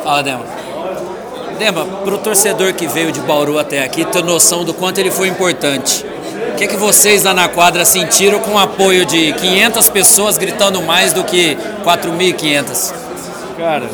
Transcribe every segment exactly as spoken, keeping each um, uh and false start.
Fala, Dema. Dema, para o torcedor que veio de Bauru até aqui, ter noção do quanto ele foi importante. O que, que vocês lá na quadra sentiram com o apoio de quinhentas pessoas gritando mais do que quatro mil e quinhentas? Cara,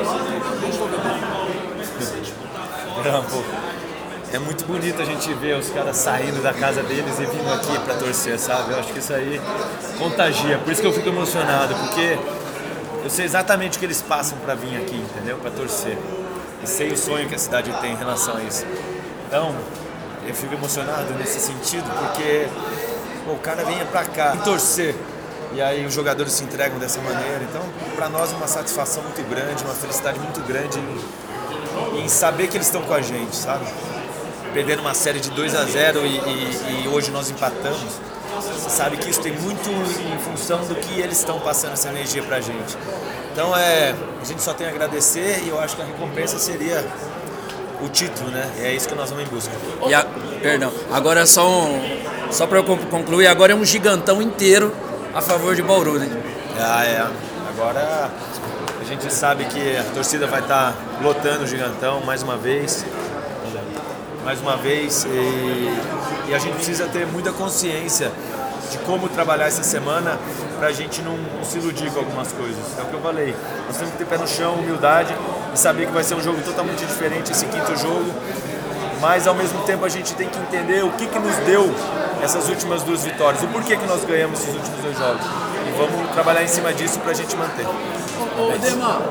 é muito bonito a gente ver os caras saindo da casa deles e vindo aqui pra torcer, sabe? Eu acho que isso aí contagia, por isso que eu fico emocionado, porque eu sei exatamente o que eles passam pra vir aqui, entendeu? Pra torcer. E sei o sonho que a cidade tem em relação a isso. Então, eu fico emocionado nesse sentido, porque pô, o cara vem pra cá torcer. E aí os jogadores se entregam dessa maneira. Então, pra nós é uma satisfação muito grande, uma felicidade muito grande em, em saber que eles estão com a gente, sabe? Perdendo uma série de dois a zero e, e, e hoje nós empatamos. Você sabe que isso tem muito em função do que eles estão passando essa energia pra gente. Então é, a gente só tem a agradecer e eu acho que a recompensa seria o título, né? E é isso que nós vamos em busca. E a, perdão, agora é só um, só para eu concluir, agora é um gigantão inteiro a favor de Bauru, né? Ah, é. Agora a gente sabe que a torcida vai estar lotando o gigantão mais uma vez. Mais uma vez. E, e a gente precisa ter muita consciência de como trabalhar essa semana para a gente não, não se iludir com algumas coisas. É o que eu falei. Nós temos que ter pé no chão, humildade e saber que vai ser um jogo totalmente diferente esse quinto jogo. Mas ao mesmo tempo a gente tem que entender o que, que nos deu essas últimas duas vitórias, o porquê que nós ganhamos esses últimos dois jogos. E vamos trabalhar em cima disso para a gente manter. Ô, Demar.